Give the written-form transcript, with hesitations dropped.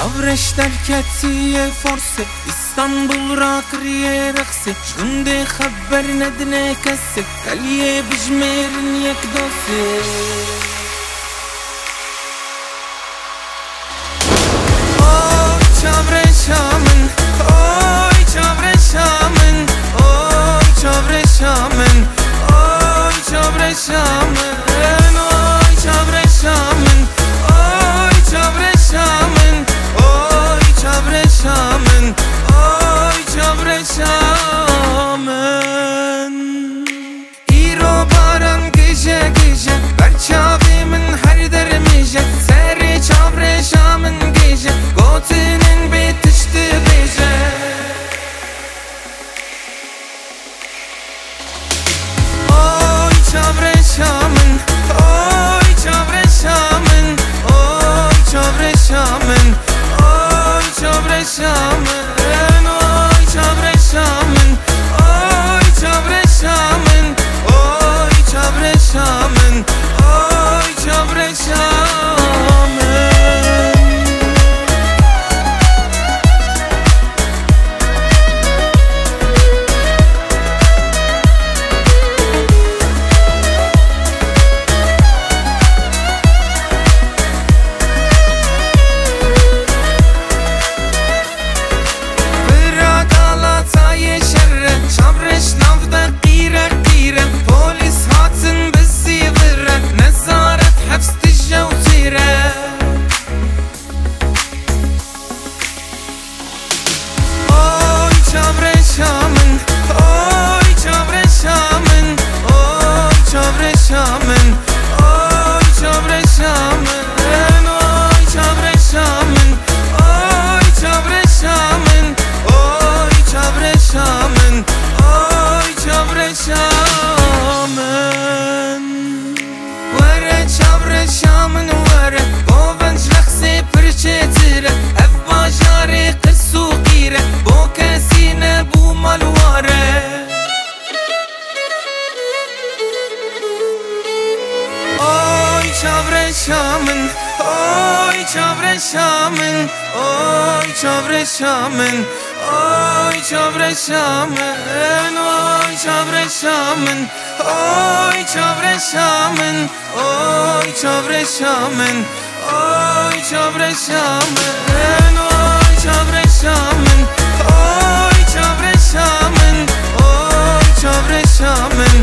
چاورش در کتی فارسی استانبول را کریه رقصی شنده خبر ندنه کسی کلیه بجمیرن یک دوستی آی چاورشامن آی چاورشامن آی چاورشامن آی چاورشامن آی چاورشامن آی چاورشامن آی چاورشامن آی چاورشامن ایرو باران گیجه گیجه برچاوی من هر در میجه سری چاورشامن گیجه گوتنین بیتشتی بیجه آی چاورشامن آی چاورشامن آی چاورشامن آی چاورشامن آی چاورشامن آی چاورشامن آی چاورشامن آی چاورشامن شامن وره بوفن شخصی پرچه تیره اف باجاری قصو غیره بو کسی نبو مالواره آی چاورشامن آی چاورشامن آی چاورشامن آی چاورشامن آی چاورشامن آی چاورشامن آی چاورشامن آی چاورشامن آی چاورشامن آی چاورشامن آی چاورشامن